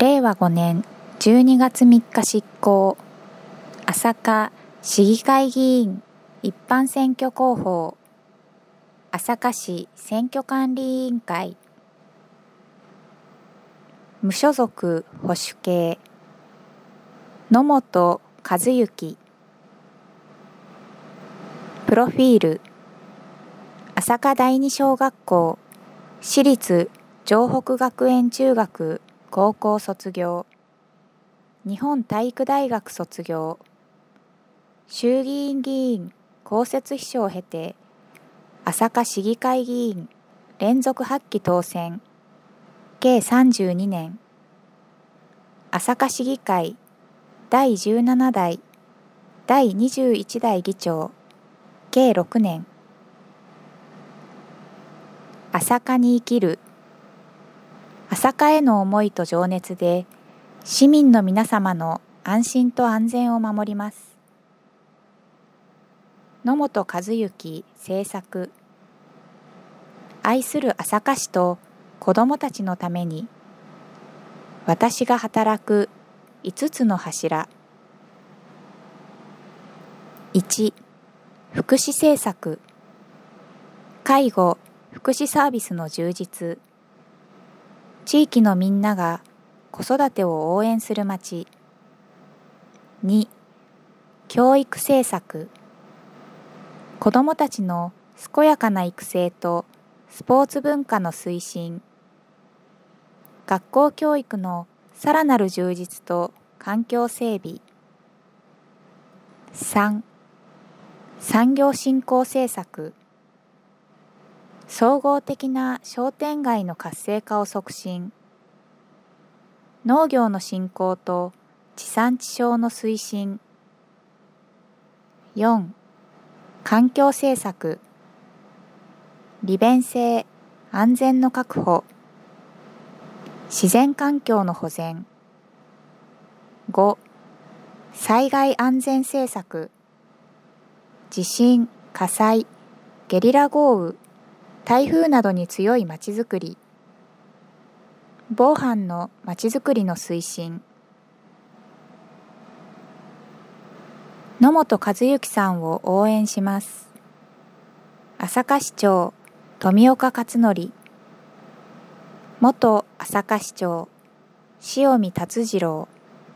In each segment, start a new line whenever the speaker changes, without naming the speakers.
令和5年12月3日執行、朝霞市議会議員一般選挙広報、朝霞市選挙管理委員会、無所属保守系、野本和幸、プロフィール、朝霞第二小学校、私立城北学園中学高校卒業、日本体育大学卒業、衆議院議員公設秘書を経て、朝霞市議会議員連続8期当選、計32年、朝霞市議会第17代、第21代議長、計6年、朝霞に生きる、朝霞への思いと情熱で市民の皆様の安心と安全を守ります。野本和幸制作。愛する朝霞市と子どもたちのために、私が働く5つの柱。1、福祉政策。介護・福祉サービスの充実。地域のみんなが子育てを応援する街。2、教育政策。子どもたちの健やかな育成とスポーツ文化の推進。学校教育のさらなる充実と環境整備。3、産業振興政策。総合的な商店街の活性化を促進。農業の振興と地産地消の推進。4、環境政策。利便性、安全の確保。自然環境の保全。5、災害安全政策。地震、火災、ゲリラ豪雨、台風などに強いまちづくり。防犯のまちづくりの推進。野本和幸さんを応援します。朝霞市長、富岡克則。元朝霞市長、塩見達次郎。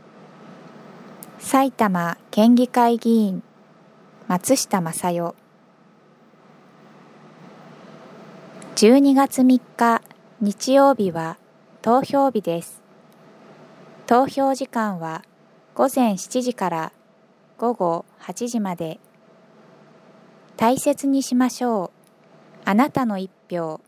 埼玉県議会議員、松下正代。12月3日日曜日は投票日です。投票時間は午前7時から午後8時まで。大切にしましょう。あなたの一票。